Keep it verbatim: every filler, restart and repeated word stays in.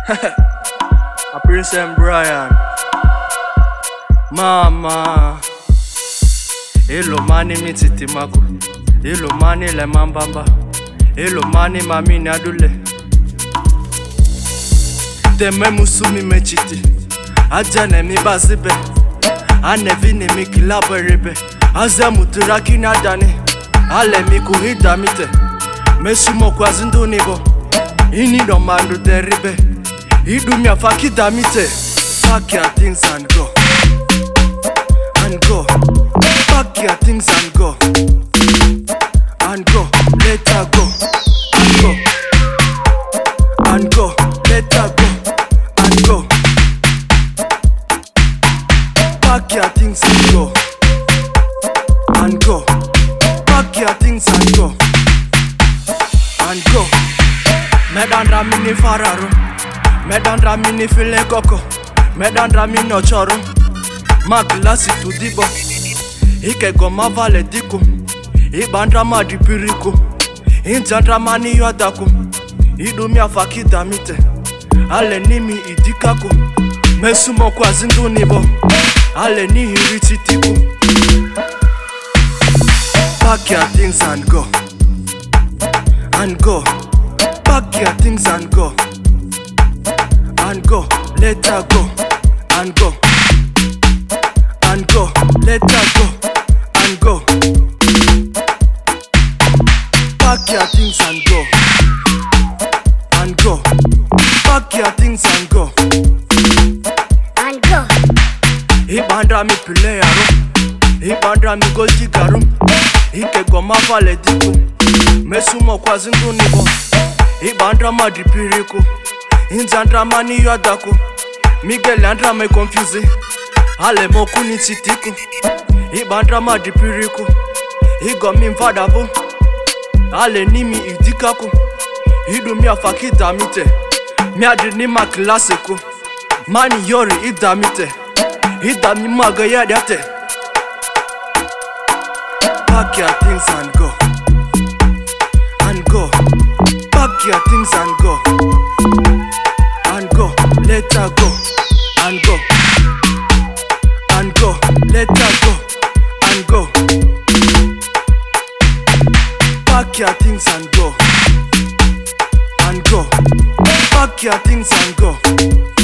A Prince and Brian. Mama. Hello mani mititi mako. Hello mani le mambamba. Hello mani mami nadule. Deme musumi mechiti. Ajane mi bazibe. Anevini mi kilaberebe. Aze muturaki nadani. Ale mi kuhida mite. Mesumo kwa zindunibo. Ini no mandu teribe. Idu mi afakida mite. Pack your things and go. And go. Pack your things and go. And go. Let her go. And go. And go. Let her go. And go. Pack your things and go. And go. Pack your things and go. And go. Medandra mini fararo. Medandra mini file koko. Medandra mini ochoro. Maglasi tu dibo. Ike goma vale diko. Ibandra ma dipiriko. Injandra mani yadako. Idumi afakida mite. Ale nimi idikako. Mesumo kwa zindunibo. Ale ni hiriti tiko. Pack your things and go. And go. Pack your things and go. And go. Let her go. And go. And go. Let her go. And go. Pack your things and go. And go. Pack your things and go. And go. Ibandra mi pile yaro. Ibandra mi goldi garum. Ike goma vale diko. Mesumo kwa zindunibo. Ibandra ma dipiriko. Injandra mani yadako. Miguel andra me confuse. Ale moku ni titiko. Ibandra ma dipiriko. Igo mi mfadabo. Ale nimi idikako. Idu mi afakida mite. Mi adini ma klasiko. Mani yori idamite. Idami magaya date. Pack your things and go. And go. Pack your things and go. And go. Let her go. And go. And go. Let her go. And go. Pack your things and go. And go. Pack your things and go.